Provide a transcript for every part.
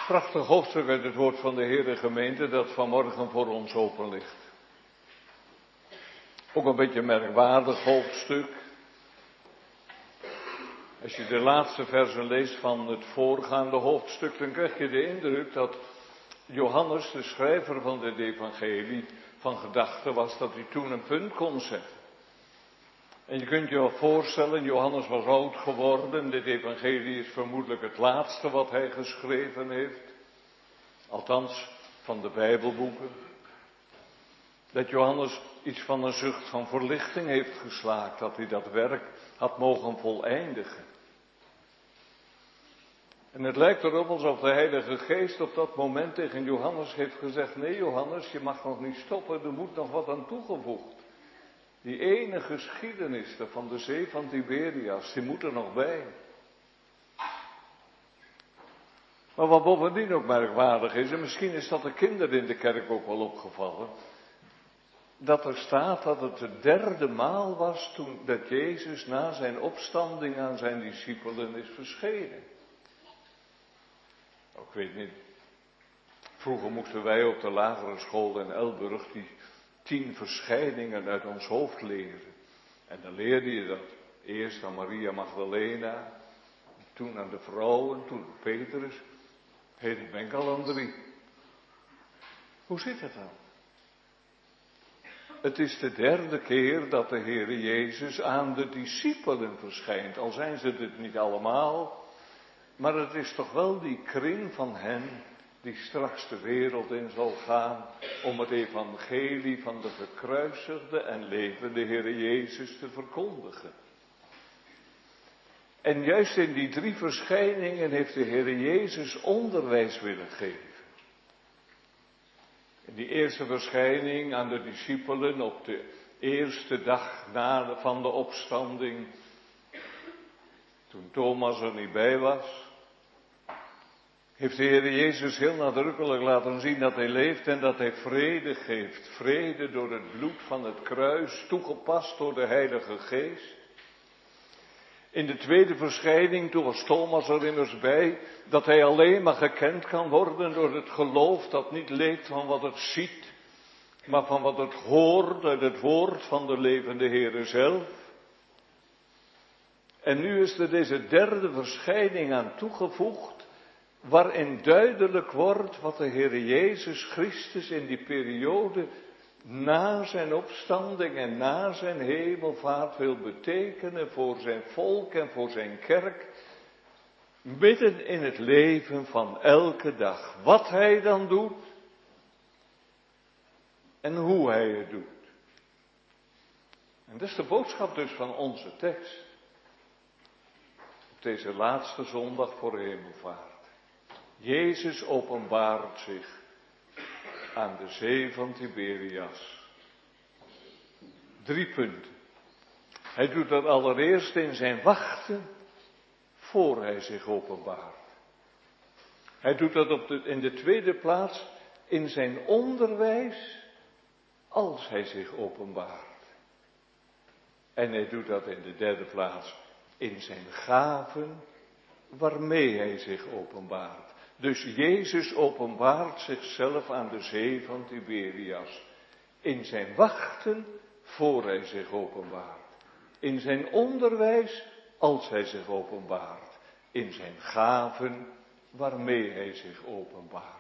Prachtig hoofdstuk uit het woord van de Heere gemeente dat vanmorgen voor ons open ligt. Ook een beetje een merkwaardig hoofdstuk. Als je de laatste versen leest van het voorgaande hoofdstuk, dan krijg je de indruk dat Johannes, de schrijver van dit evangelie, van gedachte was dat hij toen een punt kon zetten. En je kunt je wel voorstellen, Johannes was oud geworden, dit evangelie is vermoedelijk het laatste wat hij geschreven heeft. Althans, van de Bijbelboeken. Dat Johannes iets van een zucht van verlichting heeft geslaakt, dat hij dat werk had mogen voleindigen. En het lijkt erop alsof de Heilige Geest op dat moment tegen Johannes heeft gezegd: nee Johannes, je mag nog niet stoppen, er moet nog wat aan toegevoegd. Die ene geschiedenis van de zee van Tiberias, die moet er nog bij. Maar wat bovendien ook merkwaardig is, en misschien is dat de kinderen in de kerk ook wel opgevallen, dat er staat dat het de derde maal was toen dat Jezus na zijn opstanding aan zijn discipelen is verschenen. Ik weet niet, vroeger moesten wij op de lagere school in Elburg die 10 verschijningen uit ons hoofd leren. En dan leerde je dat eerst aan Maria Magdalena, toen aan de vrouwen, toen Petrus. Ik ben al aan 3. Hoe zit het dan? Het is de derde keer dat de Heere Jezus aan de discipelen verschijnt. Al zijn ze het niet allemaal, maar het is toch wel die kring van hen die straks de wereld in zal gaan om het evangelie van de gekruisigde en levende Heere Jezus te verkondigen. En juist in die 3 verschijningen heeft de Heere Jezus onderwijs willen geven. In die eerste verschijning aan de discipelen op de eerste dag van de opstanding, toen Thomas er niet bij was, heeft de Heere Jezus heel nadrukkelijk laten zien dat hij leeft en dat hij vrede geeft. Vrede door het bloed van het kruis, toegepast door de Heilige Geest. In de tweede verschijning, toen was Thomas er immers bij, dat hij alleen maar gekend kan worden door het geloof dat niet leeft van wat het ziet, maar van wat het hoort uit het woord van de levende Heere zelf. En nu is er deze derde verschijning aan toegevoegd, waarin duidelijk wordt wat de Heere Jezus Christus in die periode na zijn opstanding en na zijn hemelvaart wil betekenen voor zijn volk en voor zijn kerk, midden in het leven van elke dag. Wat hij dan doet en hoe hij het doet. En dat is de boodschap dus van onze tekst. Op deze laatste zondag voor hemelvaart. Jezus openbaart zich aan de zee van Tiberias. 3 punten. Hij doet dat allereerst in zijn wachten voor hij zich openbaart. Hij doet dat in de tweede plaats in zijn onderwijs als hij zich openbaart. En hij doet dat in de derde plaats in zijn gaven waarmee hij zich openbaart. Dus Jezus openbaart zichzelf aan de zee van Tiberias. In zijn wachten voor hij zich openbaart. In zijn onderwijs als hij zich openbaart. In zijn gaven waarmee hij zich openbaart.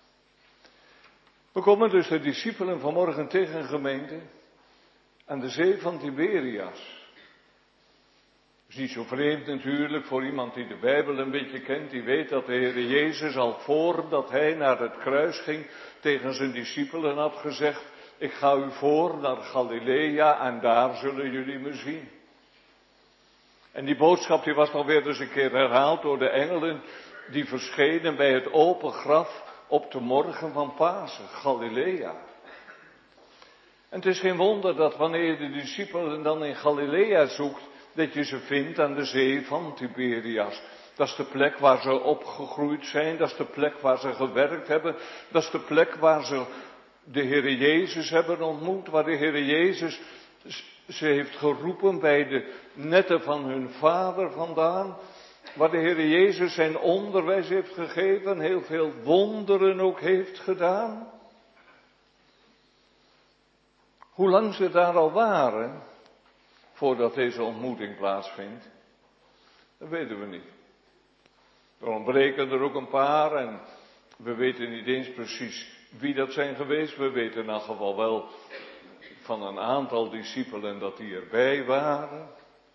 We komen dus de discipelen vanmorgen tegen, gemeente, aan de zee van Tiberias. Het is niet zo vreemd natuurlijk voor iemand die de Bijbel een beetje kent, die weet dat de Heere Jezus al voordat hij naar het kruis ging tegen zijn discipelen had gezegd: ik ga u voor naar Galilea en daar zullen jullie me zien. En die boodschap die was nog weer eens een keer herhaald door de engelen die verschenen bij het open graf op de morgen van Pasen, Galilea. En het is geen wonder dat wanneer je de discipelen dan in Galilea zoekt, dat je ze vindt aan de zee van Tiberias. Dat is de plek waar ze opgegroeid zijn, dat is de plek waar ze gewerkt hebben, dat is de plek waar ze de Heere Jezus hebben ontmoet, waar de Heere Jezus ze heeft geroepen bij de netten van hun vader vandaan. waar de Heer Jezus zijn onderwijs heeft gegeven, heel veel wonderen ook heeft gedaan. Hoe lang ze daar al waren, voordat deze ontmoeting plaatsvindt, dat weten we niet. Er ontbreken er ook een paar en we weten niet eens precies wie dat zijn geweest. We weten in elk geval wel van een aantal discipelen dat die erbij waren.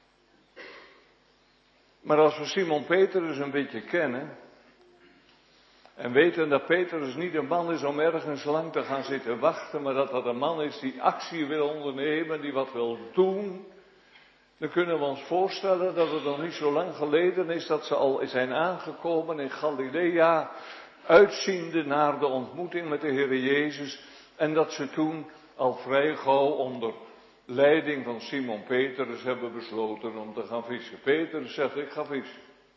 Maar als we Simon Petrus een beetje kennen en weten dat Petrus niet een man is om ergens lang te gaan zitten wachten, maar dat dat een man is die actie wil ondernemen, die wat wil doen, dan kunnen we ons voorstellen dat het nog niet zo lang geleden is dat ze al zijn aangekomen in Galilea, uitziende naar de ontmoeting met de Heer Jezus, en dat ze toen al vrij gauw onder leiding van Simon Petrus hebben besloten om te gaan vissen. Petrus zegt, ik ga vissen.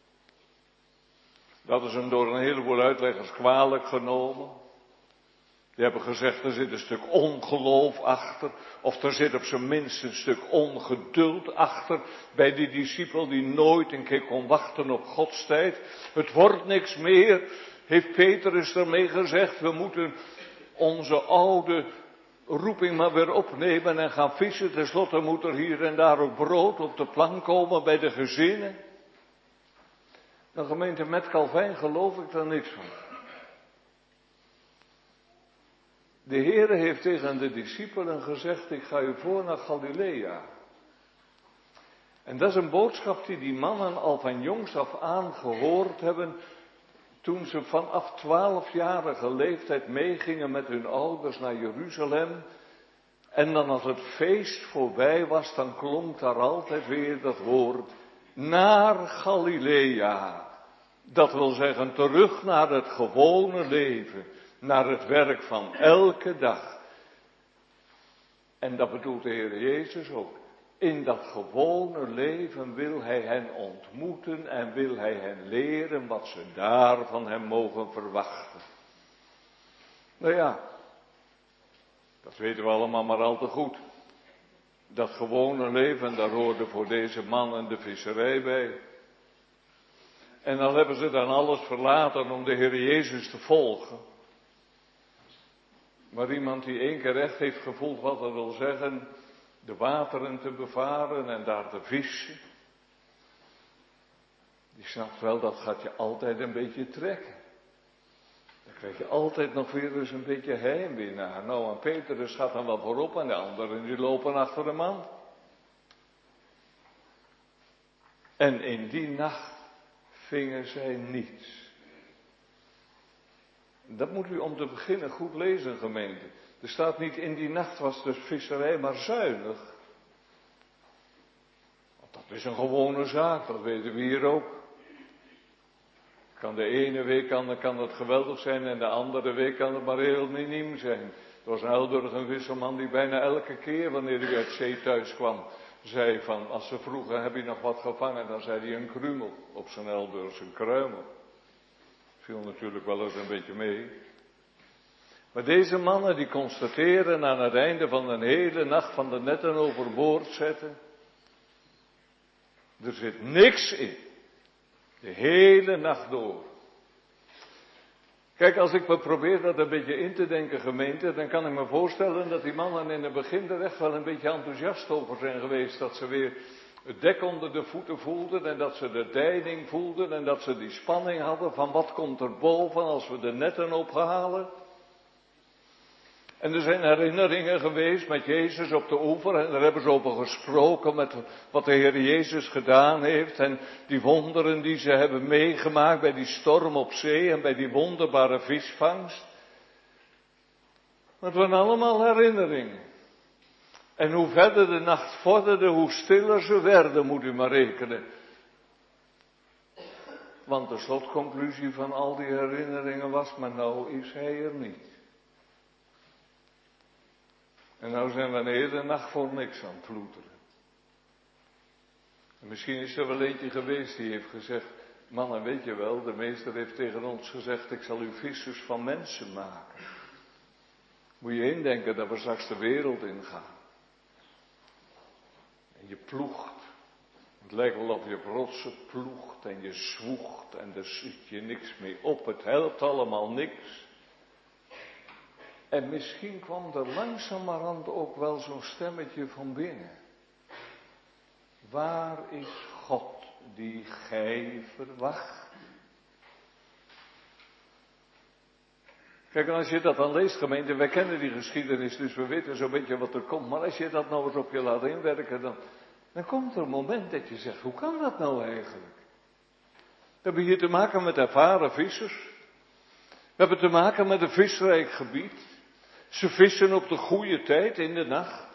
Dat is hem door een heleboel uitleggers kwalijk genomen. Die hebben gezegd, er zit een stuk ongeloof achter, of er zit op zijn minst een stuk ongeduld achter, bij die discipel die nooit een keer kon wachten op Gods tijd. Het wordt niks meer, heeft Petrus ermee gezegd, we moeten onze oude roeping maar weer opnemen en gaan vissen. Ten slotte moet er hier en daar ook brood op de plank komen bij de gezinnen. De gemeente met Calvijn geloof ik daar niks van. De Heere heeft tegen de discipelen gezegd, ik ga u voor naar Galilea. En dat is een boodschap die mannen al van jongs af aan gehoord hebben, toen ze vanaf 12-jarige leeftijd meegingen met hun ouders naar Jeruzalem. En dan als het feest voorbij was, dan klonk daar altijd weer dat woord, naar Galilea. Dat wil zeggen, terug naar het gewone leven, naar het werk van elke dag. En dat bedoelt de Heer Jezus ook. In dat gewone leven wil Hij hen ontmoeten en wil Hij hen leren wat ze daar van Hem mogen verwachten. Nou ja, dat weten we allemaal maar al te goed. Dat gewone leven, daar hoorde voor deze mannen de visserij bij. En dan hebben ze dan alles verlaten om de Heer Jezus te volgen. Maar iemand die één keer echt heeft gevoeld wat dat wil zeggen, de wateren te bevaren en daar te vissen, die snapt wel, dat gaat je altijd een beetje trekken. Dan krijg je altijd nog weer eens een beetje heimwee naar. Nou, en Petrus gaat dan wel voorop en de anderen die lopen achter de man. En in die nacht vingen zij niets. Dat moet u om te beginnen goed lezen, gemeente. Er staat niet, in die nacht was de visserij maar zuinig. Want dat is een gewone zaak, dat weten we hier ook. Kan de ene week kan het geweldig zijn en de andere week kan het maar heel miniem zijn. Er was een Elburg, een visserman die bijna elke keer wanneer hij uit zee thuis kwam, zei van, als ze vroegen, heb je nog wat gevangen? Dan zei hij een krumel op zijn Elburg, een kruimel. Viel natuurlijk wel eens een beetje mee. Maar deze mannen die constateren aan het einde van een hele nacht van de netten overboord zetten. Er zit niks in. De hele nacht door. Kijk, als ik me probeer dat een beetje in te denken, gemeente, dan kan ik me voorstellen dat die mannen in het begin er echt wel een beetje enthousiast over zijn geweest. Dat ze weer het dek onder de voeten voelden en dat ze de deining voelden en dat ze die spanning hadden van wat komt er boven als we de netten ophalen. En er zijn herinneringen geweest met Jezus op de oever en daar hebben ze over gesproken met wat de Heer Jezus gedaan heeft en die wonderen die ze hebben meegemaakt bij die storm op zee en bij die wonderbare visvangst. Het waren allemaal herinneringen. En hoe verder de nacht vorderde, hoe stiller ze werden, moet u maar rekenen. Want de slotconclusie van al die herinneringen was, maar nou is hij er niet. En nou zijn we een hele nacht voor niks aan het ploeteren. En misschien is er wel eentje geweest die heeft gezegd, mannen weet je wel, de meester heeft tegen ons gezegd, ik zal u vissers van mensen maken. Moet je indenken dat we straks de wereld ingaan. En je ploegt Het lijkt wel of je op rotsen ploegt en je zwoegt en er schiet je niks mee op. Het helpt allemaal niks. En misschien kwam er langzamerhand ook wel zo'n stemmetje van binnen. Waar is God die gij verwacht? Kijk, en als je dat dan leest, gemeente, wij kennen die geschiedenis, dus we weten zo'n beetje wat er komt. Maar als je dat nou eens op je laat inwerken, dan komt er een moment dat je zegt, hoe kan dat nou eigenlijk? We hebben hier te maken met ervaren vissers. We hebben te maken met een visrijk gebied. Ze vissen op de goede tijd in de nacht.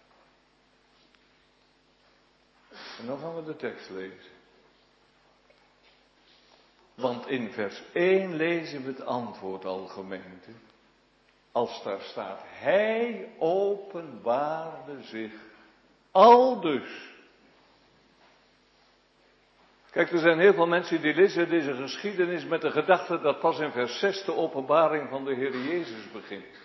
En dan gaan we de tekst lezen. Want in vers 1 lezen we het antwoord al, gemeente. Als daar staat, hij openbaarde zich aldus. Kijk, er zijn heel veel mensen die lezen deze geschiedenis met de gedachte dat pas in vers 6 de openbaring van de Heer Jezus begint.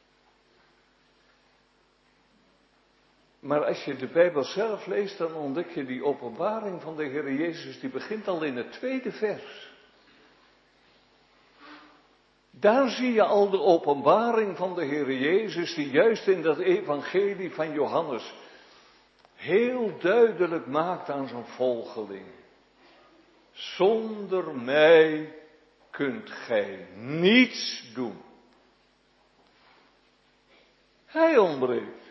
Maar als je de Bijbel zelf leest, dan ontdek je die openbaring van de Heer Jezus, die begint al in het 2e vers. Daar zie je al de openbaring van de Heer Jezus, die juist in dat evangelie van Johannes heel duidelijk maakt aan zijn volgeling. Zonder mij kunt gij niets doen. Hij ontbreekt.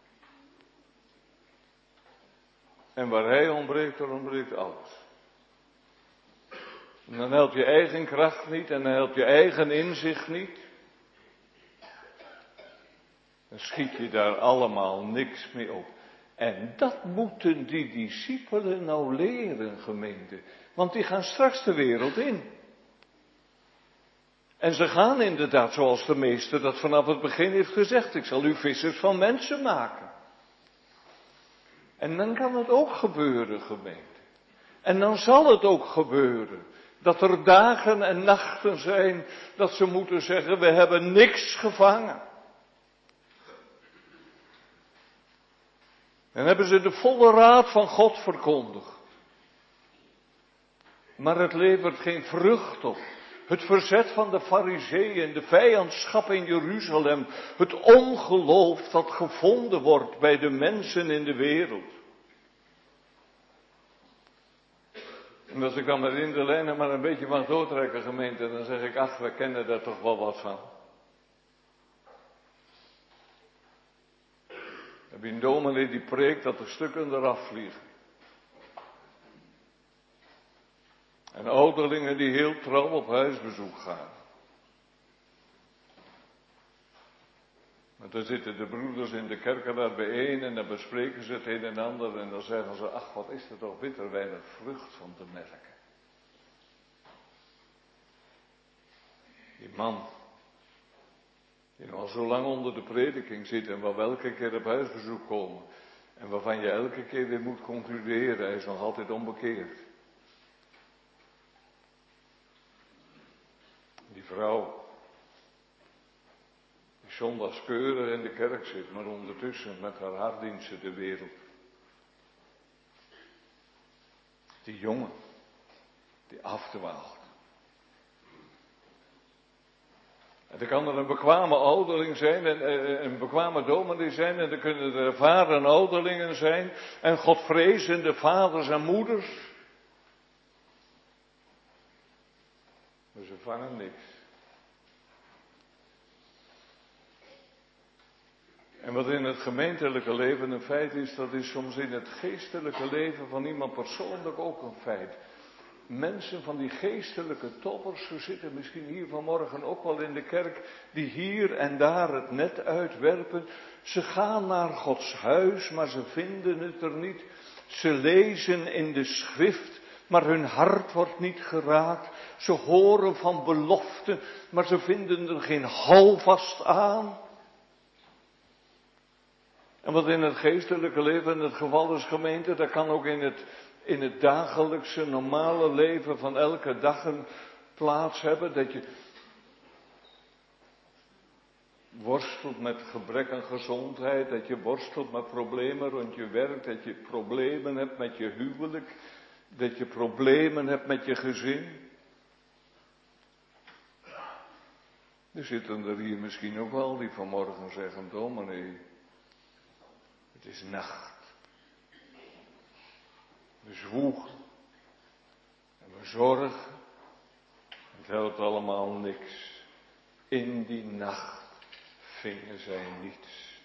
En waar hij ontbreekt, daar ontbreekt alles. En dan helpt je eigen kracht niet en dan helpt je eigen inzicht niet. Dan schiet je daar allemaal niks mee op. En dat moeten die discipelen nou leren, gemeente. Want die gaan straks de wereld in. En ze gaan inderdaad, zoals de meester dat vanaf het begin heeft gezegd, ik zal u vissers van mensen maken. En dan kan het ook gebeuren, gemeente. En dan zal het ook gebeuren. Dat er dagen en nachten zijn dat ze moeten zeggen, we hebben niks gevangen. En hebben ze de volle raad van God verkondigd. Maar het levert geen vrucht op. Het verzet van de Farizeeën, de vijandschap in Jeruzalem, het ongeloof dat gevonden wordt bij de mensen in de wereld. En als ik dan maar in de lijnen maar een beetje mag doortrekken, gemeente, dan zeg ik, ach, we kennen daar toch wel wat van. Dan heb je een dominee die preekt dat de stukken eraf vliegen. En ouderlingen die heel trouw op huisbezoek gaan. Want dan zitten de broeders in de kerken daar bijeen en dan bespreken ze het een en ander en dan zeggen ze, ach, wat is er toch bitter weinig vrucht van te merken. Die man, die al zo lang onder de prediking zit en waar we elke keer op huisbezoek komen. En waarvan je elke keer weer moet concluderen, hij is nog altijd onbekeerd. Die vrouw, die zondags keurig in de kerk zit, maar ondertussen met haar hartdiensten de wereld. Die jongen, die afdwaalt. En dan kan er een bekwame ouderling zijn en een bekwame dominee zijn en dan kunnen er ervaren ouderlingen zijn en godvrezende vaders en moeders. Maar ze vangen niks. En wat in het gemeentelijke leven een feit is, dat is soms in het geestelijke leven van iemand persoonlijk ook een feit. Mensen van die geestelijke toppers, ze zitten misschien hier vanmorgen ook wel in de kerk, die hier en daar het net uitwerpen. Ze gaan naar Gods huis, maar ze vinden het er niet. Ze lezen in de schrift, maar hun hart wordt niet geraakt. Ze horen van beloften, maar ze vinden er geen houvast aan. En wat in het geestelijke leven het geval is, gemeente, dat kan ook in het dagelijkse, normale leven van elke dag een plaats hebben. Dat je worstelt met gebrek aan gezondheid, dat je worstelt met problemen rond je werk, dat je problemen hebt met je huwelijk, dat je problemen hebt met je gezin. Er zitten er hier misschien ook wel die vanmorgen zeggen, dominee, het is nacht. We zwoegen en we zorgen. Het helpt allemaal niks. In die nacht vingen zij niets.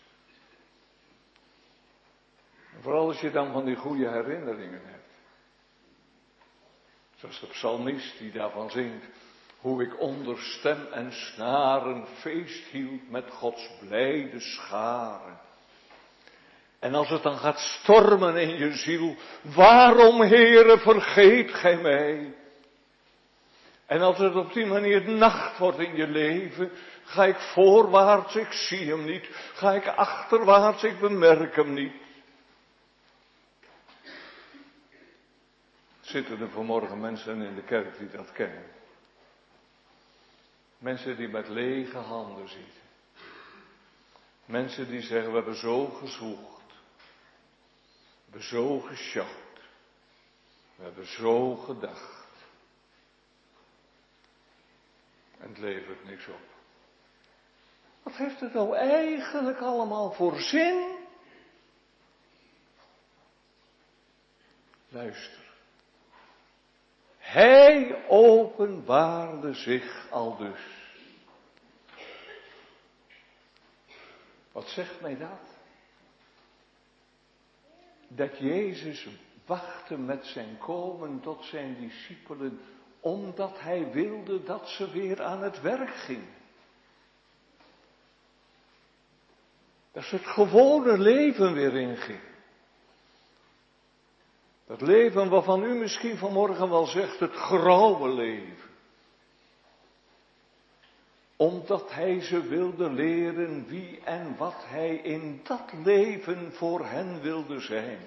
En vooral als je dan van die goede herinneringen hebt. Zoals de psalmist die daarvan zingt. Hoe ik onder stem en snaren feest hield met Gods blijde scharen. En als het dan gaat stormen in je ziel. Waarom, Heere, vergeet gij mij? En als het op die manier nacht wordt in je leven, ga ik voorwaarts, ik zie hem niet. Ga ik achterwaarts, ik bemerk hem niet. Zitten er vanmorgen mensen in de kerk die dat kennen? Mensen die met lege handen zitten. Mensen die zeggen, we hebben zo gezwoegd. We hebben zo gesjouwd. We hebben zo gedacht. En het levert niks op. Wat heeft het nou eigenlijk allemaal voor zin? Luister. Hij openbaarde zich aldus. Wat zegt mij dat? Dat Jezus wachtte met zijn komen tot zijn discipelen, omdat hij wilde dat ze weer aan het werk gingen. Dat ze het gewone leven weer ingingen. Dat leven waarvan u misschien vanmorgen wel zegt, het grauwe leven. Omdat hij ze wilde leren wie en wat hij in dat leven voor hen wilde zijn.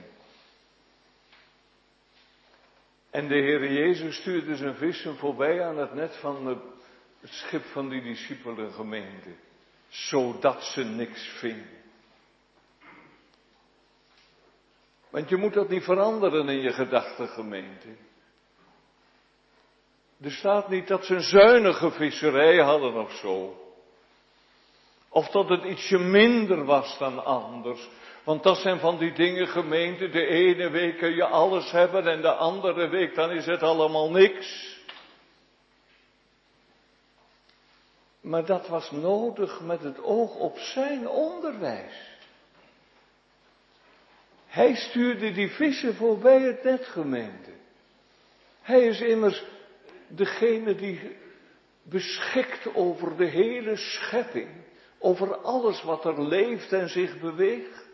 En de Heer Jezus stuurde zijn vissen voorbij aan het net van het schip van die disciepelengemeente. Zodat ze niks vingen. Want je moet dat niet veranderen in je gedachtegemeente. Er staat niet dat ze een zuinige visserij hadden of zo. Of dat het ietsje minder was dan anders. Want dat zijn van die dingen, gemeente. De ene week kun je alles hebben en de andere week dan is het allemaal niks. Maar dat was nodig met het oog op zijn onderwijs. Hij stuurde die vissen voorbij het net, gemeente. Hij is immers degene die beschikt over de hele schepping. Over alles wat er leeft en zich beweegt.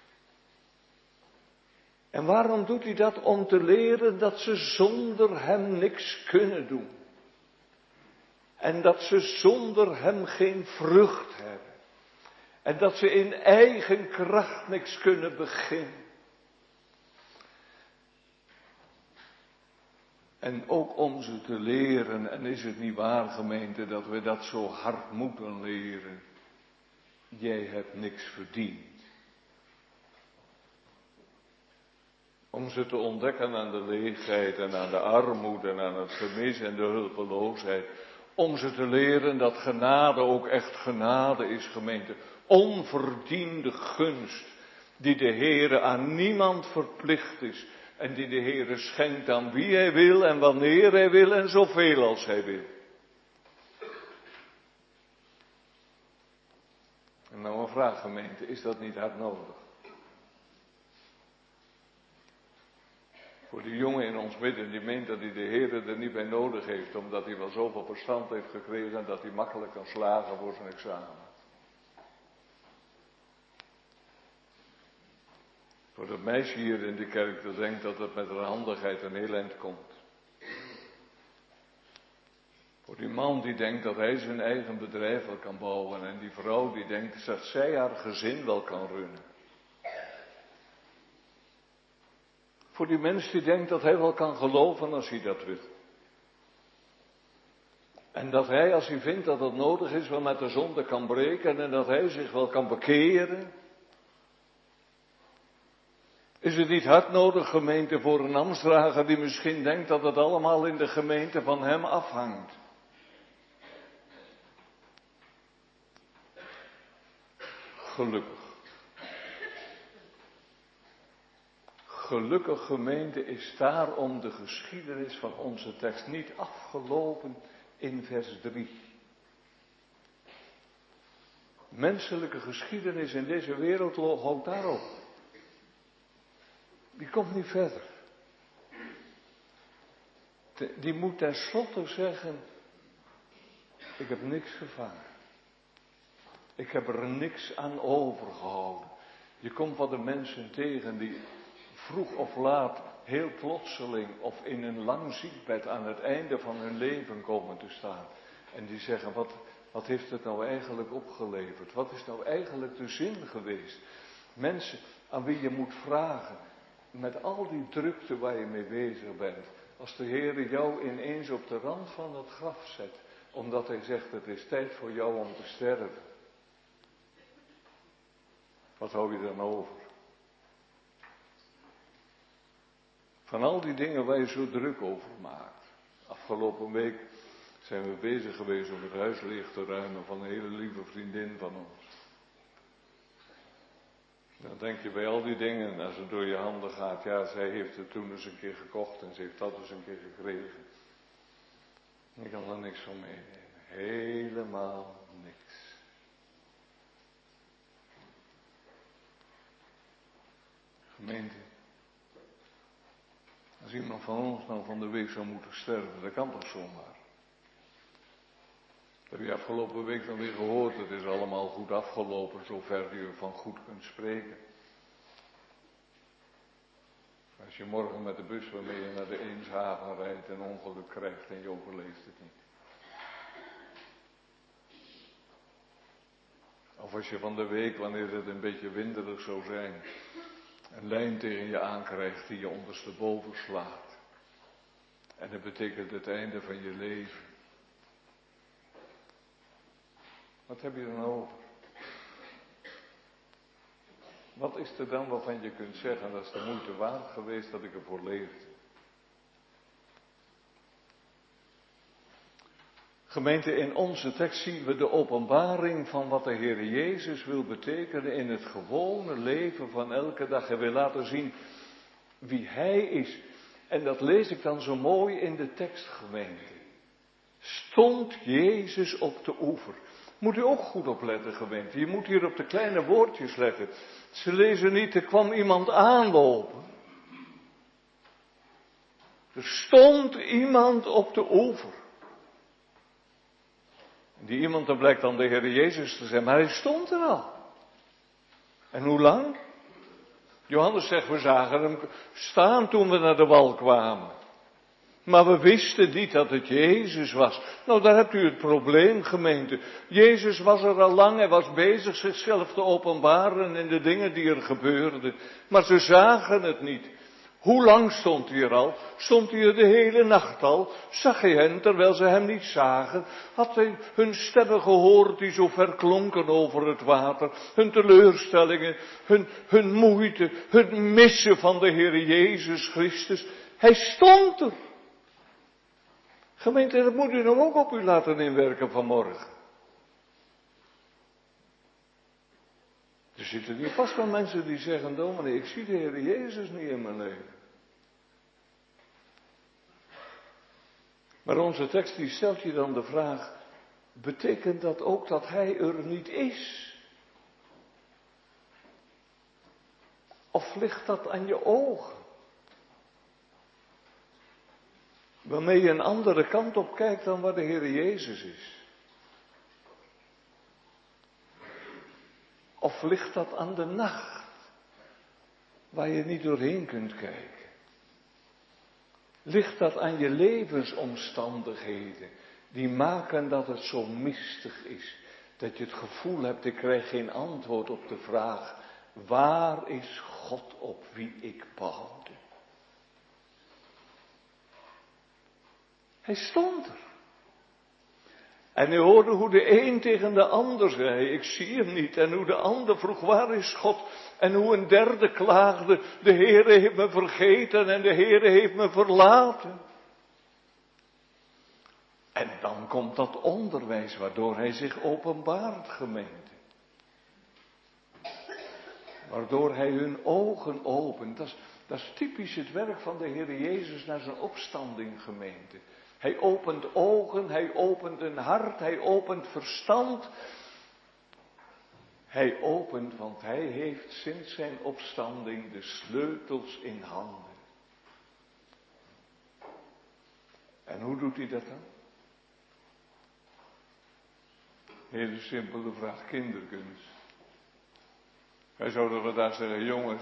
En waarom doet hij dat? Om te leren dat ze zonder hem niks kunnen doen. En dat ze zonder hem geen vrucht hebben. En dat ze in eigen kracht niks kunnen beginnen. En ook om ze te leren, en is het niet waar, gemeente, dat we dat zo hard moeten leren. Jij hebt niks verdiend. Om ze te ontdekken aan de leegheid en aan de armoede en aan het gemis en de hulpeloosheid. Om ze te leren dat genade ook echt genade is, gemeente. Onverdiende gunst die de Heere aan niemand verplicht is. En die de Heere schenkt aan wie hij wil en wanneer hij wil en zoveel als hij wil. En nou een vraag, gemeente, is dat niet hard nodig? Voor die jongen in ons midden die meent dat hij de Heere er niet bij nodig heeft, omdat hij wel zoveel verstand heeft gekregen dat hij makkelijk kan slagen voor zijn examen. Voor dat meisje hier in de kerk dat denkt dat het met haar handigheid een heel eind komt. Voor die man die denkt dat hij zijn eigen bedrijf wel kan bouwen. En die vrouw die denkt dat zij haar gezin wel kan runnen. Voor die mens die denkt dat hij wel kan geloven als hij dat wil. En dat hij, als hij vindt dat het nodig is, wel met de zonde kan breken en dat hij zich wel kan bekeren. Is het niet hard nodig, gemeente, voor een ambtsdrager die misschien denkt dat het allemaal in de gemeente van hem afhangt? Gelukkig. Gelukkig, gemeente, is daarom de geschiedenis van onze tekst niet afgelopen in vers 3. Menselijke geschiedenis in deze wereld houdt daarop. Die komt niet verder. Die moet tenslotte zeggen, ik heb niks gevangen. Ik heb er niks aan overgehouden. Je komt wat de mensen tegen die vroeg of laat, heel plotseling of in een lang ziekbed aan het einde van hun leven komen te staan. En die zeggen, wat heeft het nou eigenlijk opgeleverd? Wat is nou eigenlijk de zin geweest? Mensen aan wie je moet vragen, met al die drukte waar je mee bezig bent. Als de Heer jou ineens op de rand van het graf zet, omdat hij zegt, het is tijd voor jou om te sterven. Wat hou je dan over? Van al die dingen waar je zo druk over maakt. Afgelopen week zijn we bezig geweest om het huis leeg te ruimen van een hele lieve vriendin van ons. Dan denk je bij al die dingen, als het door je handen gaat, ja, zij heeft het toen eens een keer gekocht en ze heeft dat eens een keer gekregen. Ik kan er niks van meenemen. Helemaal niks. Gemeente. Als iemand van ons nou van de week zou moeten sterven, dat kan toch zomaar. Dat heb je afgelopen week dan weer gehoord, het is allemaal goed afgelopen, zover je van goed kunt spreken. Als je morgen met de bus waarmee je naar de Eemshaven rijdt een ongeluk krijgt en je overleeft het niet. Of als je van de week, wanneer het een beetje winderig zou zijn, een lijn tegen je aankrijgt die je ondersteboven slaat. En dat betekent het einde van je leven. Wat heb je dan over? Wat is er dan waarvan je kunt zeggen, dat is de moeite waard geweest dat ik ervoor leefde? Gemeente, in onze tekst zien we de openbaring van wat de Heer Jezus wil betekenen in het gewone leven van elke dag. Hij wil laten zien wie Hij is. En dat lees ik dan zo mooi in de tekst, gemeente. Stond Jezus op de oever. Moet u ook goed opletten, gemeente. Je moet hier op de kleine woordjes letten. Ze lezen niet, er kwam iemand aanlopen. Er stond iemand op de oever. Die iemand, dat blijkt dan de Heer Jezus te zijn, maar hij stond er al. En hoe lang? Johannes zegt, we zagen hem staan toen we naar de wal kwamen. Maar we wisten niet dat het Jezus was. Nou, daar hebt u het probleem, gemeente. Jezus was er al lang, hij was bezig zichzelf te openbaren in de dingen die er gebeurden. Maar ze zagen het niet. Hoe lang stond hij er al? Stond hij er de hele nacht al? Zag hij hen terwijl ze hem niet zagen? Had hij hun stemmen gehoord die zo ver klonken over het water? Hun teleurstellingen, hun moeite, het missen van de Heer Jezus Christus. Hij stond er. Gemeente, dat moet u dan ook op u laten inwerken vanmorgen. Er zitten hier vast wel mensen die zeggen, dominee, ik zie de Heer Jezus niet in mijn leven. Maar onze tekst die stelt je dan de vraag, betekent dat ook dat Hij er niet is? Of ligt dat aan je ogen? Waarmee je een andere kant op kijkt dan waar de Heer Jezus is. Of ligt dat aan de nacht, waar je niet doorheen kunt kijken? Ligt dat aan je levensomstandigheden, die maken dat het zo mistig is, dat je het gevoel hebt, ik krijg geen antwoord op de vraag, waar is God op wie ik bouwde? Hij stond er. En hij hoorde hoe de een tegen de ander zei, ik zie hem niet. En hoe de ander vroeg, waar is God? En hoe een derde klaagde, de Heere heeft me vergeten en de Heere heeft me verlaten. En dan komt dat onderwijs waardoor hij zich openbaart, gemeente. Waardoor hij hun ogen opent. Dat is typisch het werk van de Heer Jezus na zijn opstanding, gemeente. Hij opent ogen, hij opent een hart, hij opent verstand. Hij opent, want hij heeft sinds zijn opstanding de sleutels in handen. En hoe doet hij dat dan? Hele simpele vraag, kinderkunst. Wij zouden vandaag zeggen, jongens,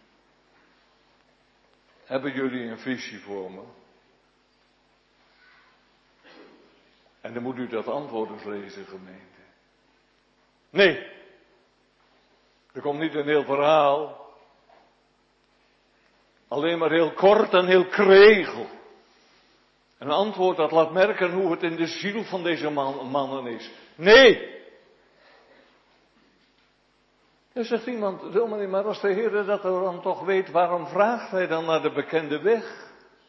hebben jullie een visie voor me? En dan moet u dat antwoord eens lezen, gemeente. Nee. Er komt niet een heel verhaal. Alleen maar heel kort en heel kregel. Een antwoord dat laat merken hoe het in de ziel van deze mannen is. Nee. Dan zegt iemand, dominee, maar als de Heer dat dan toch weet, waarom vraagt hij dan naar de bekende weg?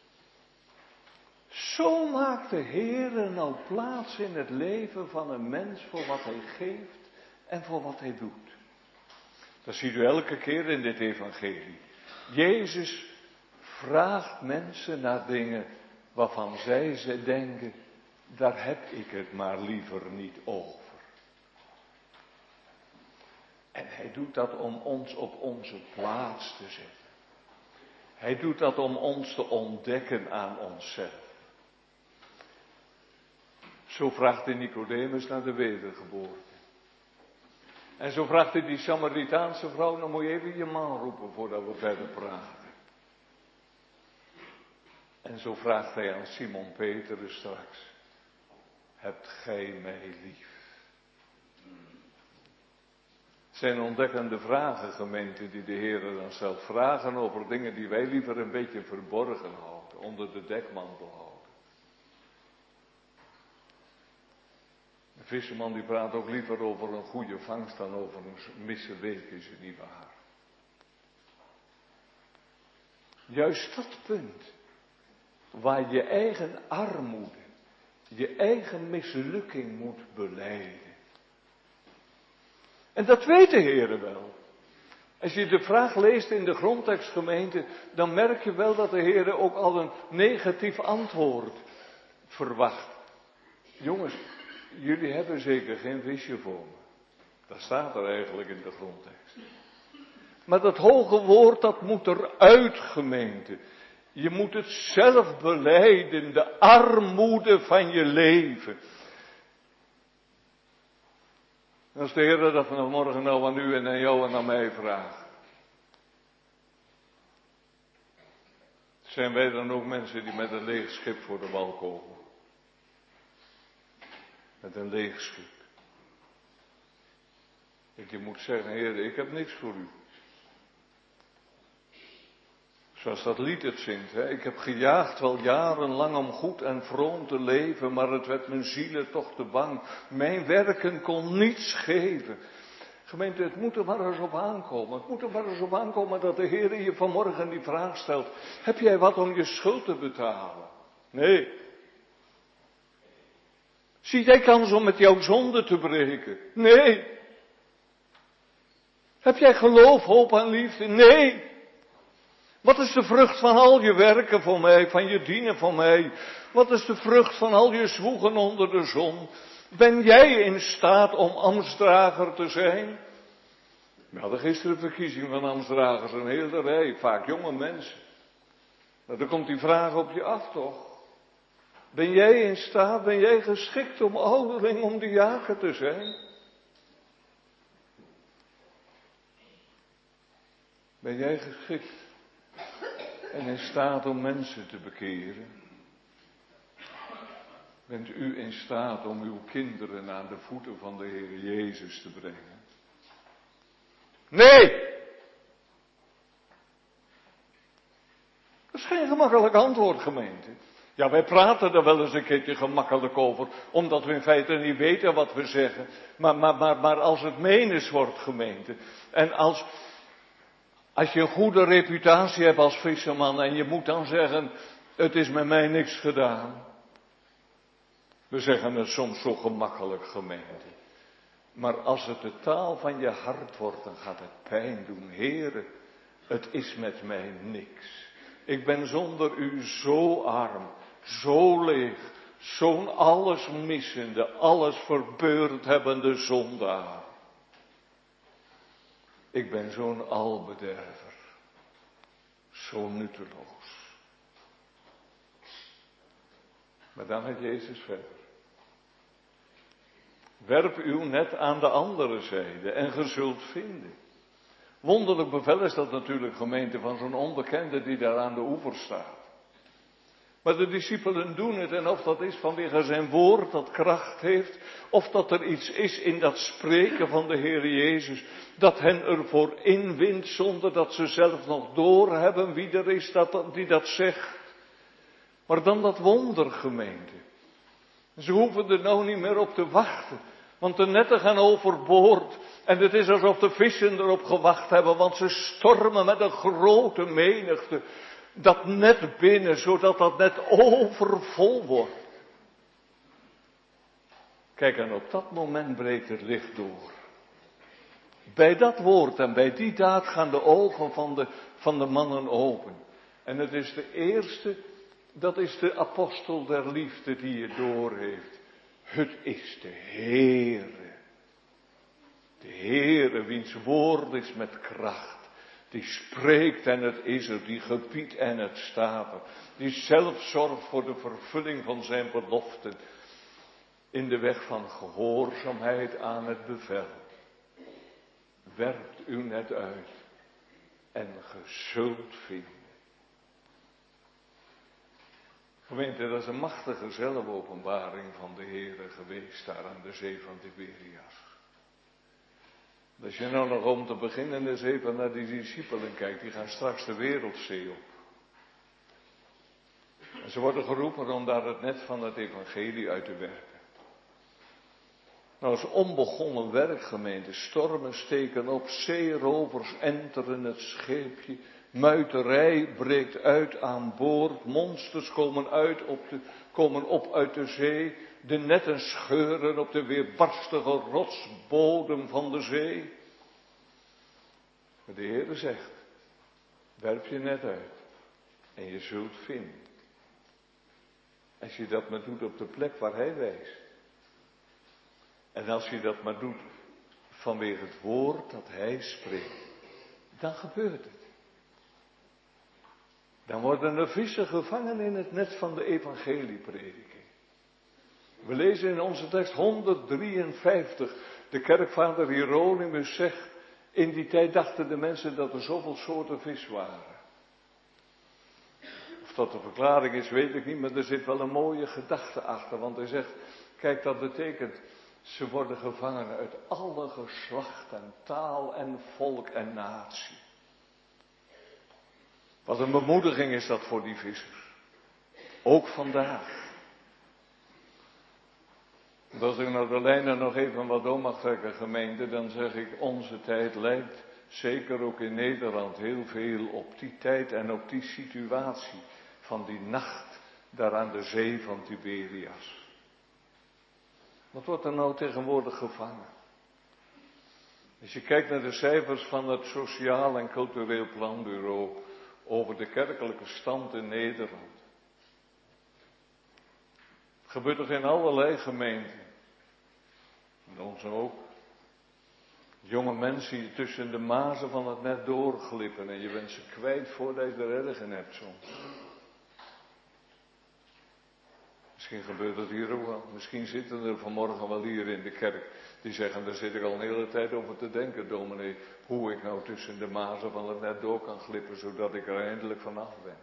Zo maakt de Heer nou plaats in het leven van een mens voor wat hij geeft en voor wat hij doet. Dat ziet u elke keer in dit evangelie. Jezus vraagt mensen naar dingen waarvan ze denken, daar heb ik het maar liever niet over. En hij doet dat om ons op onze plaats te zetten. Hij doet dat om ons te ontdekken aan onszelf. Zo vraagt hij Nicodemus naar de wedergeboorte. En zo vraagt hij die Samaritaanse vrouw, dan moet je even je man roepen voordat we verder praten. En zo vraagt hij aan Simon Petrus straks, hebt gij mij lief? Het zijn ontdekkende vragen, gemeente, die de Heer dan stelt. Vragen over dingen die wij liever een beetje verborgen houden, onder de dekmantel houden. De visserman die praat ook liever over een goede vangst dan over een misse week, is het niet waar. Juist dat punt, waar je eigen armoede, je eigen mislukking moet belijden. En dat weet de Heer wel. Als je de vraag leest in de grondtekstgemeente, dan merk je wel dat de Heer ook al een negatief antwoord verwacht. Jongens, jullie hebben zeker geen visje voor me. Dat staat er eigenlijk in de grondtekst. Maar dat hoge woord, dat moet eruit, gemeente. Je moet het zelf belijden, de armoede van je leven. En als de Heer dat vanmorgen nou aan u en aan jou en aan mij vraagt. Zijn wij dan ook mensen die met een leeg schip voor de wal komen? Met een leeg schip. Dat je moet zeggen, Heer, ik heb niks voor u. Zoals dat lied het zingt. Hè? Ik heb gejaagd wel jarenlang om goed en vroom te leven, maar het werd mijn zielen toch te bang. Mijn werken kon niets geven. Gemeente, het moet er maar eens op aankomen. Het moet er maar eens op aankomen dat de Heer je vanmorgen die vraag stelt. Heb jij wat om je schuld te betalen? Nee. Zie jij kans om met jouw zonde te breken? Nee. Heb jij geloof, hoop en liefde? Nee. Wat is de vrucht van al je werken voor mij, van je dienen voor mij? Wat is de vrucht van al je zwoegen onder de zon? Ben jij in staat om ambtsdrager te zijn? We hadden gisteren verkiezing van ambtsdragers, een hele rij, vaak jonge mensen. Maar dan komt die vraag op je af toch? Ben jij in staat, ben jij geschikt om ouderling, om diaken te zijn? Ben jij geschikt en in staat om mensen te bekeren? Bent u in staat om uw kinderen aan de voeten van de Heer Jezus te brengen? Nee! Dat is geen gemakkelijk antwoord, gemeente. Ja, wij praten er wel eens een keertje gemakkelijk over, omdat we in feite niet weten wat we zeggen. Maar als het menens wordt, gemeente, en als je een goede reputatie hebt als visserman en je moet dan zeggen, het is met mij niks gedaan. We zeggen het soms zo gemakkelijk, gemeente. Maar als het de taal van je hart wordt, dan gaat het pijn doen. Heere, het is met mij niks. Ik ben zonder u zo arm, zo leeg, zo'n alles missende, alles verbeurd hebbende zondaar. Ik ben zo'n albederver, zo nutteloos. Maar dan gaat Jezus verder. Werp uw net aan de andere zijde en ge zult vinden. Wonderlijk bevel is dat natuurlijk, gemeente, van zo'n onbekende die daar aan de oever staat. Maar de discipelen doen het, en of dat is vanwege zijn woord dat kracht heeft, of dat er iets is in dat spreken van de Heer Jezus, dat hen ervoor inwint zonder dat ze zelf nog doorhebben wie er is die dat zegt. Maar dan dat wonder, gemeente. Ze hoeven er nou niet meer op te wachten, want de netten gaan overboord. En het is alsof de vissen erop gewacht hebben, want ze stormen met een grote menigte dat net binnen, zodat dat net overvol wordt. Kijk, en op dat moment breekt het licht door. Bij dat woord en bij die daad gaan de ogen van de mannen open. En het is de eerste, dat is de apostel der liefde die het doorheeft. Het is de Heere. De Heere, wiens woord is met kracht. Die spreekt en het is er, die gebiedt en het staat er. Die zelf zorgt voor de vervulling van zijn beloften. In de weg van gehoorzaamheid aan het bevel. Werpt u net uit en ge zult vinden. Gemeente, dat is een machtige zelfopenbaring van de Heere geweest daar aan de zee van Tiberias. Als je nou nog om te beginnen eens even naar die discipelen kijkt, die gaan straks de wereldzee op. En ze worden geroepen om daar het net van het evangelie uit te werken. Nou, is onbegonnen werk, gemeente. Stormen steken op, zeerovers enteren het scheepje. Muiterij breekt uit aan boord. Monsters komen op uit de zee. De netten scheuren op de weerbarstige rotsbodem van de zee. Maar de Heere zegt, werp je net uit en je zult vinden. Als je dat maar doet op de plek waar Hij wijst. En als je dat maar doet vanwege het woord dat Hij spreekt, dan gebeurt het. Dan worden er vissen gevangen in het net van de evangelieprediking. We lezen in onze tekst 153. De kerkvader Hieronymus zegt, in die tijd dachten de mensen dat er zoveel soorten vis waren. Of dat de verklaring is, weet ik niet, maar er zit wel een mooie gedachte achter. Want hij zegt, kijk, dat betekent, ze worden gevangen uit alle geslacht en taal en volk en natie. Wat een bemoediging is dat voor die vissers. Ook vandaag. Als ik naar de lijnen nog even wat om mag trekken, gemeente, dan zeg ik, onze tijd lijkt zeker ook in Nederland heel veel op die tijd en op die situatie van die nacht daar aan de zee van Tiberias. Wat wordt er nou tegenwoordig gevangen? Als je kijkt naar de cijfers van het Sociaal en Cultureel Planbureau over de kerkelijke stand in Nederland. Het gebeurt toch in allerlei gemeenten. En ons ook. Jonge mensen die tussen de mazen van het net doorglippen en je bent ze kwijt voordat je er erg in hebt soms. Misschien gebeurt het hier ook wel. Misschien zitten er vanmorgen wel hier in de kerk die zeggen, daar zit ik al een hele tijd over te denken, dominee, hoe ik nou tussen de mazen van het net door kan glippen, zodat ik er eindelijk vanaf ben.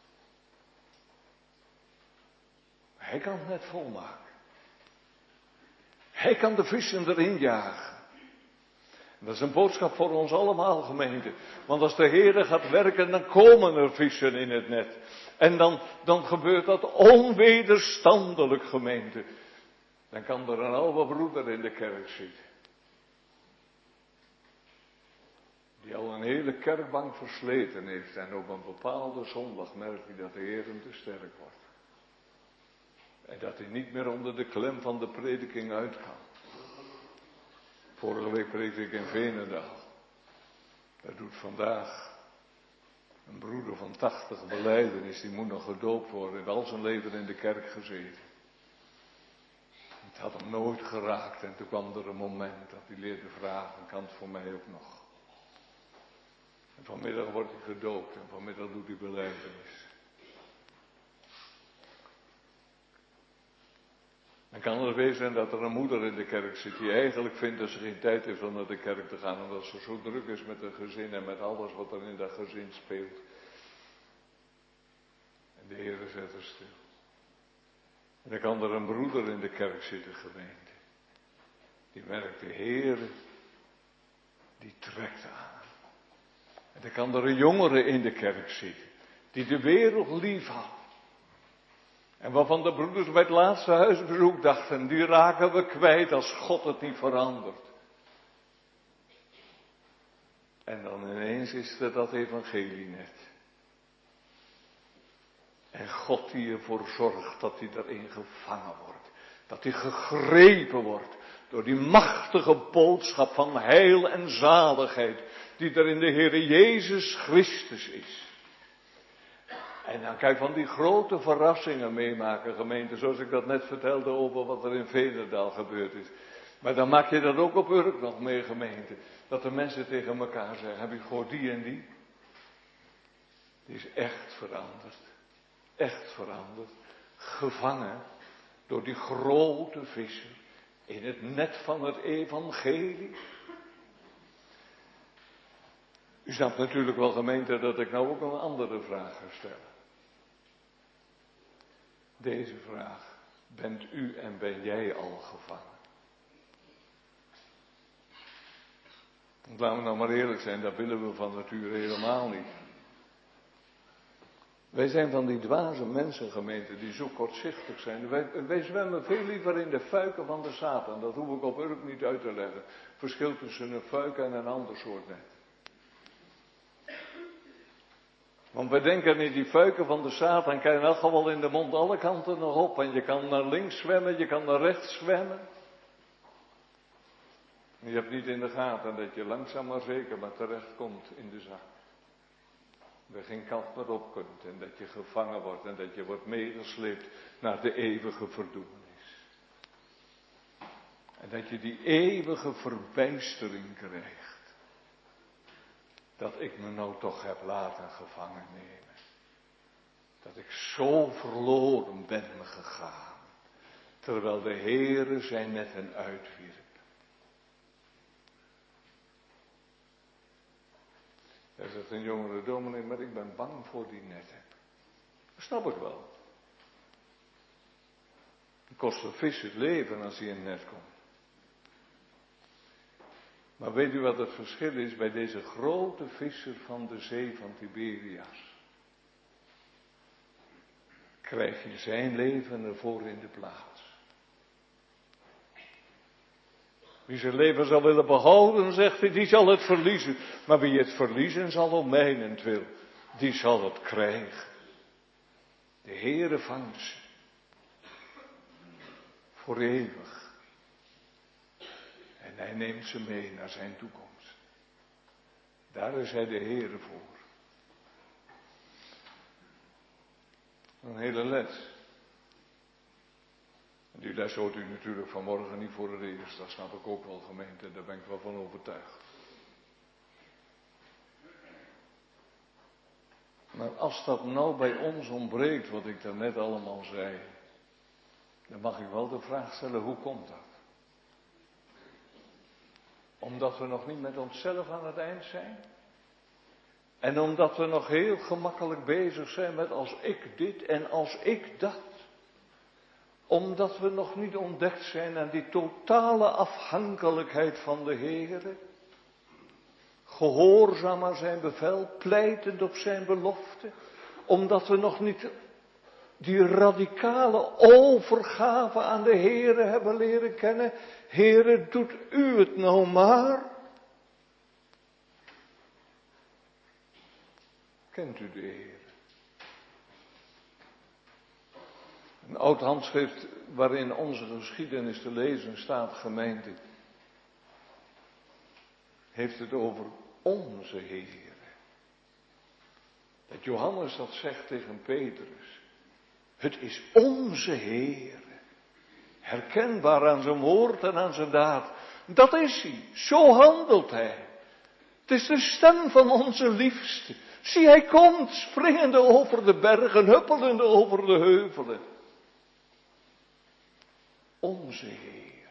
Hij kan het net volmaken. Hij kan de vissen erin jagen. Dat is een boodschap voor ons allemaal, gemeente. Want als de Heere gaat werken, dan komen er vissen in het net. En dan gebeurt dat onwederstandelijk, gemeente. Dan kan er een oude broeder in de kerk zitten. Die al een hele kerkbank versleten heeft. En op een bepaalde zondag merkt hij dat de Heer hem te sterk wordt. En dat hij niet meer onder de klem van de prediking uit kan. Vorige week preekte ik in Veenendaal. Daar doet vandaag een broeder van 80 belijdenis. Die moet nog gedoopt worden. Heeft al zijn leven in de kerk gezeten. Het had hem nooit geraakt. En toen kwam er een moment dat hij leerde vragen. Kan het voor mij ook nog? En vanmiddag wordt hij gedoopt. En vanmiddag doet hij belijdenis. Dan kan er wezen dat er een moeder in de kerk zit die eigenlijk vindt dat ze geen tijd heeft om naar de kerk te gaan. Omdat ze zo druk is met het gezin en met alles wat er in dat gezin speelt. En de Heer zet er stil. En dan kan er een broeder in de kerk zitten, gemeente. Die merkt de Heer, die trekt aan. En dan kan er een jongere in de kerk zitten. Die de wereld lief had. En waarvan de broeders bij het laatste huisbezoek dachten, die raken we kwijt als God het niet verandert. En dan ineens is er dat evangelie net. En God die ervoor zorgt dat hij daarin gevangen wordt. Dat hij gegrepen wordt door die machtige boodschap van heil en zaligheid die er in de Heere Jezus Christus is. En dan kan je van die grote verrassingen meemaken, gemeente, zoals ik dat net vertelde over wat er in Veenendaal gebeurd is. Maar dan maak je dat ook op Urk nog mee, gemeente. Dat de mensen tegen elkaar zeggen, heb je gehoord die en die? Die is echt veranderd. Echt veranderd. Gevangen door die grote visser in het net van het evangelie. U snapt natuurlijk wel, gemeente, dat ik nou ook een andere vraag ga stellen. Deze vraag, bent u en ben jij al gevangen? Want laten we nou maar eerlijk zijn, dat willen we van nature helemaal niet. Wij zijn van die dwaze mensen, gemeente, die zo kortzichtig zijn. Wij zwemmen veel liever in de fuiken van de Satan. Dat hoef ik op Urk niet uit te leggen. Verschil tussen een fuik en een ander soort net. Want wij denken in die fuiken van de Satan kan je in elk geval in de mond alle kanten nog op. En je kan naar links zwemmen, je kan naar rechts zwemmen. En je hebt niet in de gaten dat je langzaam maar zeker maar terecht komt in de zak. Waar geen kant meer op kunt en dat je gevangen wordt en dat je wordt meegesleept naar de eeuwige verdoemenis. En dat je die eeuwige verbijstering krijgt. Dat ik me nou toch heb laten gevangen nemen. Dat ik zo verloren ben gegaan. Terwijl de Heere zijn netten uitwierp. Daar zegt een jongere dominee, maar ik ben bang voor die netten. Dat snap ik wel. Het kost een vis het leven als hij in het net komt. Maar weet u wat het verschil is bij deze grote visser van de zee van Tiberias? Krijg je zijn leven ervoor in de plaats. Wie zijn leven zal willen behouden, zegt hij, die zal het verliezen. Maar wie het verliezen zal om mijnentwil, die zal het krijgen. De Heere vangt ze. Voor eeuwig. En hij neemt ze mee naar zijn toekomst. Daar is hij de Heere voor. Een hele les. Die les hoort u natuurlijk vanmorgen niet voor het eerst. Dat snap ik ook wel, gemeente. Daar ben ik wel van overtuigd. Maar als dat nou bij ons ontbreekt, wat ik daarnet allemaal zei, dan mag ik wel de vraag stellen, hoe komt dat? Omdat we nog niet met onszelf aan het eind zijn? En omdat we nog heel gemakkelijk bezig zijn met als ik dit en als ik dat? Omdat we nog niet ontdekt zijn aan die totale afhankelijkheid van de Heere? Gehoorzaam aan zijn bevel, pleitend op zijn belofte, omdat we nog niet die radicale overgave aan de Heere hebben leren kennen. Heere, doet u het nou maar? Kent u de Heer? Een oud handschrift waarin onze geschiedenis te lezen staat, gemeente, heeft het over onze Heer. Dat Johannes dat zegt tegen Petrus. Het is onze Heer. Herkenbaar aan zijn woord en aan zijn daad. Dat is hij. Zo handelt hij. Het is de stem van onze liefste. Zie, hij komt, springende over de bergen, huppelende over de heuvelen. Onze Heer.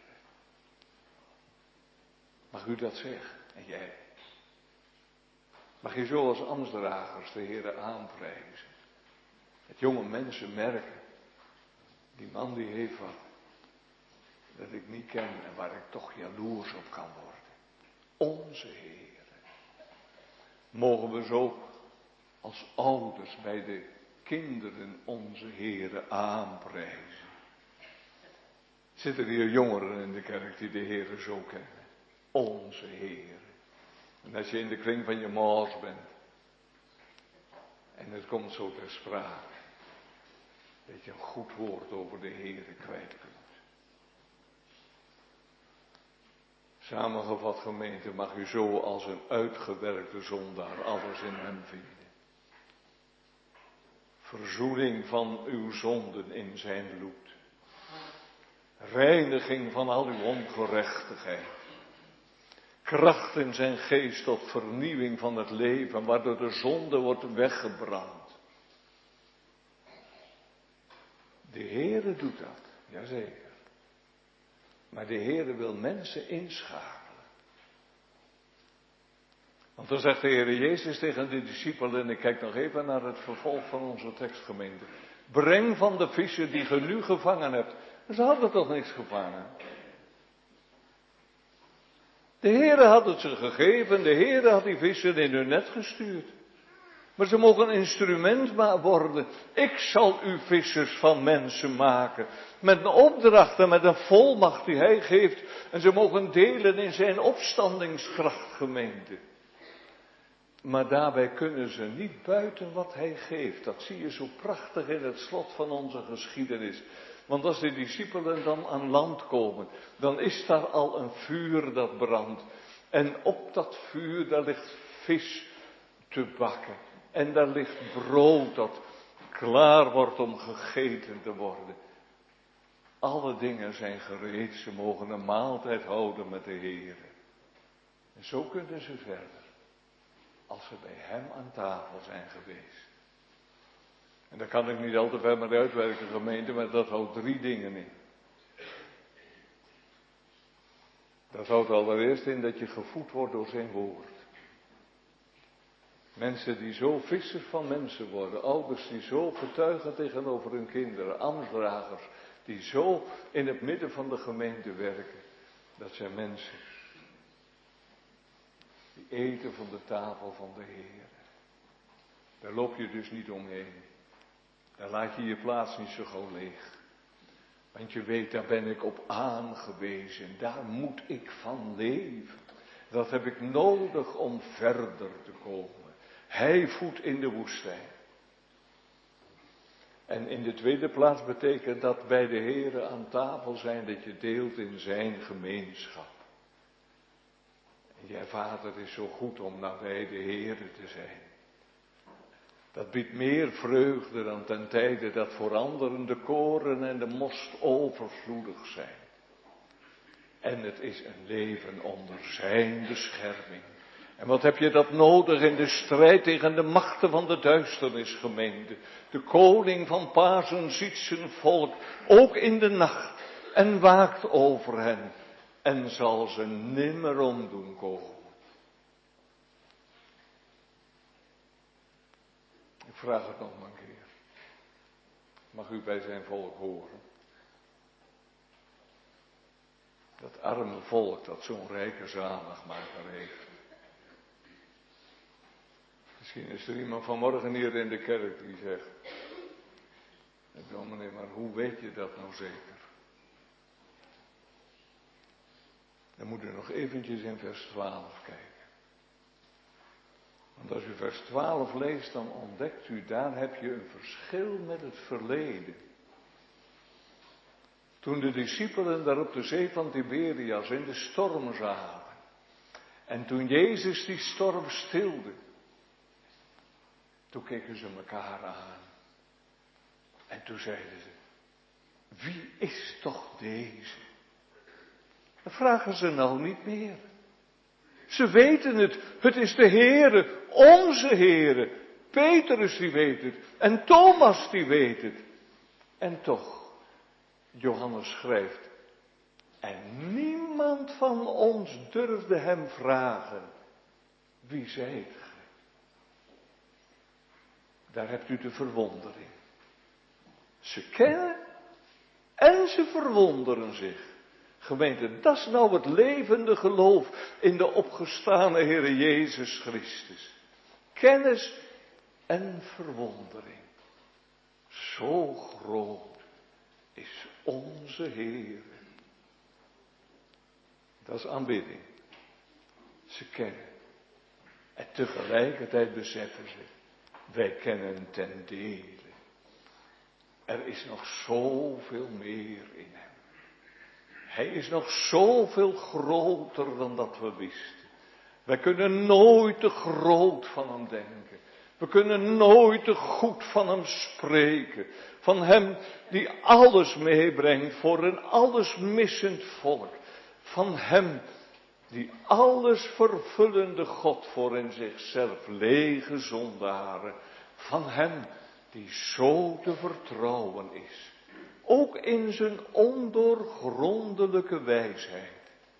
Mag u dat zeggen? En jij? Mag je zo als ambtsdragers de Heer aanprijzen? Dat jonge mensen merken, die man die heeft wat dat ik niet ken en waar ik toch jaloers op kan worden. Onze Heer. Mogen we zo als ouders bij de kinderen onze Heer aanprijzen. Zitten hier jongeren in de kerk die de Heer zo kennen? Onze Heer. En als je in de kring van je maas bent en het komt zo ter sprake, dat je een goed woord over de Heer kwijt kunt. Samengevat, gemeente, mag u zo als een uitgewerkte zondaar alles in hem vinden. Verzoening van uw zonden in zijn bloed. Reiniging van al uw ongerechtigheid. Kracht in zijn geest tot vernieuwing van het leven, waardoor de zonde wordt weggebrand. De Heere doet dat, jazeker. Maar de Heere wil mensen inschakelen. Want dan zegt de Heere Jezus tegen de discipelen, en ik kijk nog even naar het vervolg van onze tekstgemeente. Breng van de vissen die ge nu gevangen hebt. Ze hadden toch niks gevangen? De Heere had het ze gegeven, de Heere had die vissen in hun net gestuurd. Maar ze mogen een instrument worden. Ik zal u vissers van mensen maken. Met een opdracht en met een volmacht die hij geeft. En ze mogen delen in zijn opstandingskracht, gemeente. Maar daarbij kunnen ze niet buiten wat hij geeft. Dat zie je zo prachtig in het slot van onze geschiedenis. Want als de discipelen dan aan land komen, dan is daar al een vuur dat brandt. En op dat vuur, daar ligt vis te bakken. En daar ligt brood dat klaar wordt om gegeten te worden. Alle dingen zijn gereed, ze mogen een maaltijd houden met de Heer. En zo kunnen ze verder, als ze bij hem aan tafel zijn geweest. En daar kan ik niet al te ver mee uitwerken, gemeente, maar dat houdt 3 dingen in. Dat houdt allereerst in dat je gevoed wordt door zijn woord. Mensen die zo vissers van mensen worden, ouders die zo getuigen tegenover hun kinderen, ambtsdragers die zo in het midden van de gemeente werken. Dat zijn mensen die eten van de tafel van de Heer. Daar loop je dus niet omheen. Daar laat je je plaats niet zo gauw leeg. Want je weet, daar ben ik op aangewezen. Daar moet ik van leven. Dat heb ik nodig om verder te komen. Hij voedt in de woestijn. En in de tweede plaats betekent dat bij de Heere aan tafel zijn dat je deelt in zijn gemeenschap. En jij vader is zo goed om nabij de Heere te zijn. Dat biedt meer vreugde dan ten tijde dat voor anderen de koren en de most overvloedig zijn. En het is een leven onder zijn bescherming. En wat heb je dat nodig in de strijd tegen de machten van de duisternis, gemeente? De koning van Pasen ziet zijn volk, ook in de nacht, en waakt over hen. En zal ze nimmer om doen komen. Ik vraag het nog maar een keer. Mag u bij zijn volk horen? Dat arme volk dat zo'n rijke zaligmaker heeft. Misschien is er iemand vanmorgen hier in de kerk die zegt, dominee, maar hoe weet je dat nou zeker? Dan moet u nog eventjes in vers 12 kijken. Want als u vers 12 leest, dan ontdekt u, daar heb je een verschil met het verleden. Toen de discipelen daar op de zee van Tiberias in de storm zagen. En toen Jezus die storm stilde. Toen keken ze elkaar aan. En toen zeiden ze, wie is toch deze? Dat vragen ze nou niet meer. Ze weten het. Het is de Heere, onze Heere. Petrus die weet het. En Thomas die weet het. En toch, Johannes schrijft, en niemand van ons durfde hem vragen, wie zijt ge? Daar hebt u de verwondering. Ze kennen en ze verwonderen zich. Gemeente, dat is nou het levende geloof in de opgestane Heere Jezus Christus. Kennis en verwondering. Zo groot is onze Heer. Dat is aanbidding. Ze kennen. En tegelijkertijd beseffen ze, wij kennen ten dele. Er is nog zoveel meer in hem. Hij is nog zoveel groter dan dat we wisten. Wij kunnen nooit te groot van hem denken. We kunnen nooit te goed van hem spreken. Van hem die alles meebrengt voor een alles missend volk. Van hem die alles vervullende God voor in zichzelf lege zondaren. Van hem die zo te vertrouwen is. Ook in zijn ondoorgrondelijke wijsheid.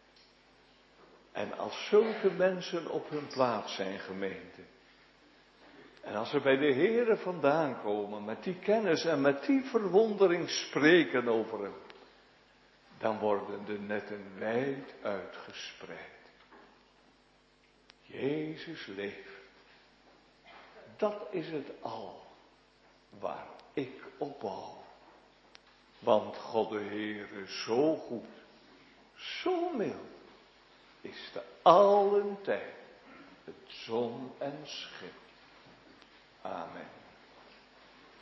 En als zulke mensen op hun plaats zijn, gemeente. En als ze bij de Heere vandaan komen, met die kennis en met die verwondering spreken over hem. Dan worden de netten wijd uitgespreid. Jezus leeft. Dat is het al waar ik op bouw. Want God de Heere zo goed, zo mild, is te allen tijd het zon en schip. Amen.